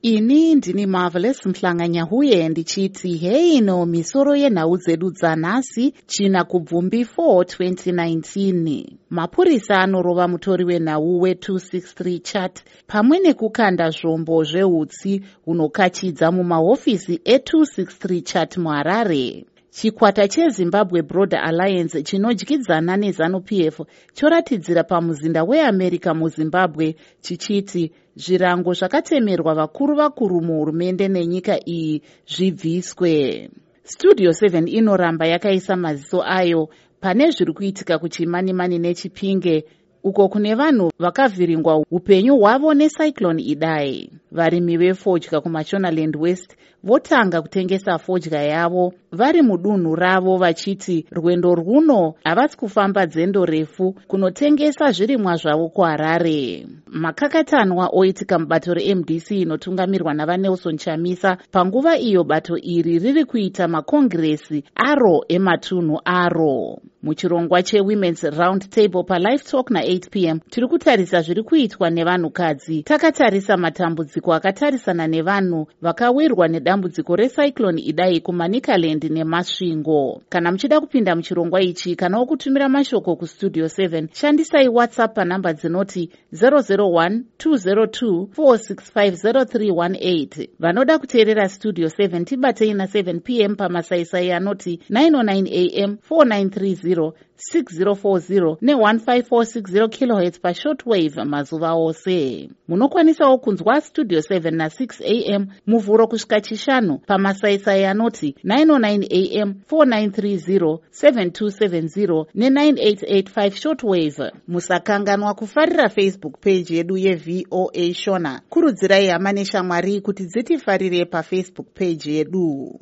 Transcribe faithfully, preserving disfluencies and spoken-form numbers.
Ini ndini Marvelous Mhlanganyahuye ndichiti hei no misoro yenhau dzedu dzanhasi china kubvumbi four twenty nineteen. Mapurisa anorova mutori wenhau we two sixty-three chat pamwe nekukanda zvombo zveutsi hunokachidza mumahofisi e two sixty-three chat muHarare. Chikwata cheZimbabwe Broader Alliance chinodyidzana neZanu-P F choratidzira pamuzinda weAmerica muZimbabwe chichiti zvirango zvakatemerwa vakuru vakuru muhurumende nenyika iyi zvibviswe. Studio seven inoramba yakaisa maziso ayo pane zviri kuitika kuChimanimani neChipinge uko kune vanhu vakavhiringwa upenyu hwavo necyclone Idai. Varimi vefodya kuMashonaland West votanga kutengesa fodya yavo vari mudunhu ravo vachiti rwendo rwuno havasi kufamba dzendo refu kunotengesa zvirimwa zvavo kuHarare. Makakatanwa oitika mubato reM D C inotungamirwa navaNelson Chamisa panguva iyo bato iri riri kuita makongiresi aro ematunhu aro. Muchirongwa cheWomen's Round Table paLive Talk na-eight p m tiri kutarisa zviri kuitwa nevanhukadzi. Takatarisa matambudziko akatarisana nevanhu vakawirwa nedambudziko recyclone Idai kuManicaland neMasvingo. Kana muchida kupinda muchirongwa ichi kana kutumira mashoko kuStudio seven, shandisai WhatsApp panhamba dzinoti zero zero one two zero two four six five zero three one eight. Vanoda kuteerera Studio seven tibatei na seven p m pamasaisai anoti nine oh nine a m four nine three zero six zero four zero ne one five four six zero kilohertz pashortwave mazuva ose. Munokwanisawo kunzwa Studio seven na six a m muvhuro kusvika chishanu pamasaisai anoti nine oh nine a m four nine three zero seven two seven zero ne nine eight eight five shortwave. Musakanganwa kufarira Facebook page yedu yeV O A Shona. Kurudzirai hama neshamwari kuti dzitifarire paFacebook page yedu.